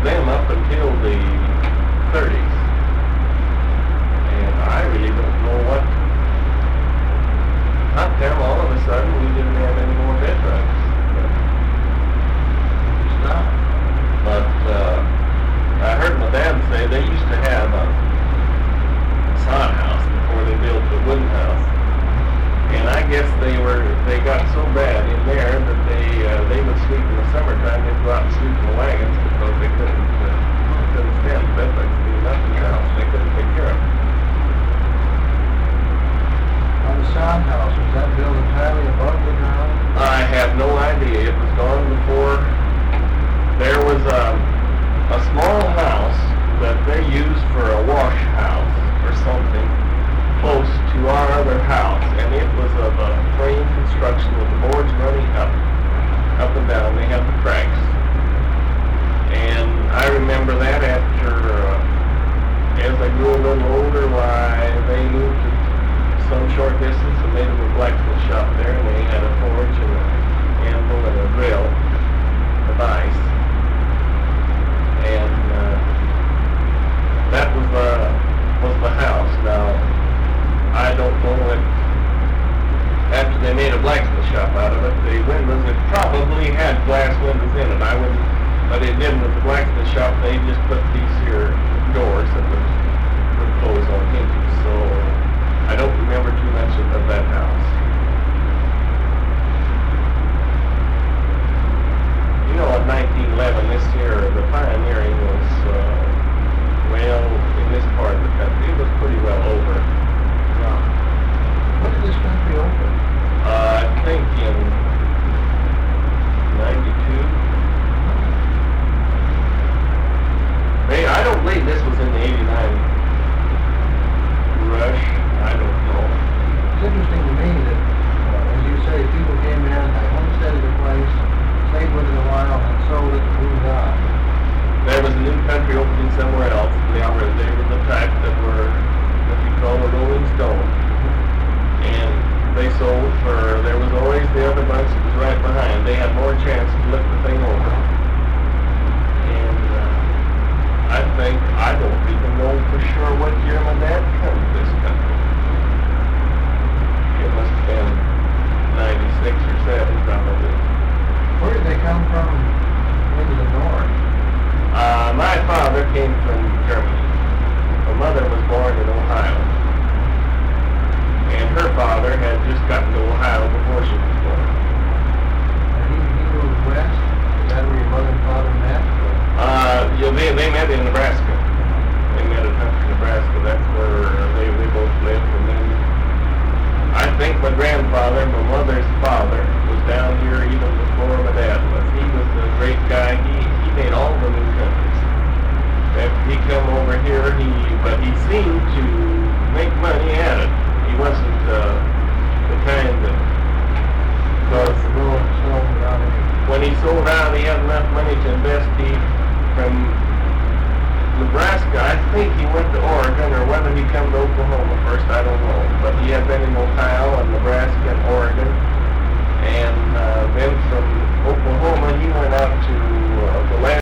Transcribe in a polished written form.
of them up until the 30s. And I really don't know what. How come all of a sudden we didn't have any more bed bugs? But I heard my dad say they used to have a sod house before they built the wooden house. And I guess they got so bad in there that they would sleep in the summertime. They'd go out and sleep in the wagons because they couldn't stand the bed bugs being up in the house. They couldn't take care of them. On the sod house, was that built entirely above the ground? I have no idea. It was gone before. There was a small house that they used for a wash house or something close to our other house, and it was of a frame construction with the boards running up and down. They had the cracks. And I remember that after, as I grew a little older, why they moved to some short distance and made them a blacksmith shop there, and they had a forge and an anvil and a drill of ice. And that was the house. Now, I don't know if after they made a blacksmith shop out of it, the windows, it probably had glass windows in it. But it didn't with the blacksmith shop. They just put these here doors that would close on hinges. So I don't remember too much of that house. You know, in 1911, this year, the pioneering was, well, in this part of the country, it was pretty well over. When did this country open? I think in 92. I don't believe this was in the 89 rush. I don't know. It's interesting to me that, as you say, people came in, they homesteaded the place, stayed with it a while, and sold it and moved on. There was a new country opening somewhere else. They were the type that were what you call a rolling stone. And they sold for, there was always the other bunch that was right behind. They had more chance to lift the thing over. And I don't even know for sure what year my dad came to this country. It must have been 96 or 7 probably. Where did they come from into the north? My father came from Germany. My mother was born in Ohio. And her father had just gotten to Ohio before she was born. And he moved west? Is that where your mother and father met? They met in Nebraska. They met in Hunter, Nebraska. That's where they both lived. And then I think my grandfather, my mother's father, was down here even before my dad was. He was a great guy. He made all the new countries. After he come over here, but he seemed to make money at it. He wasn't the kind that, because when he sold out, he had enough money to invest. From Nebraska, I think he went to Oregon, or whether he come to Oklahoma first, I don't know. But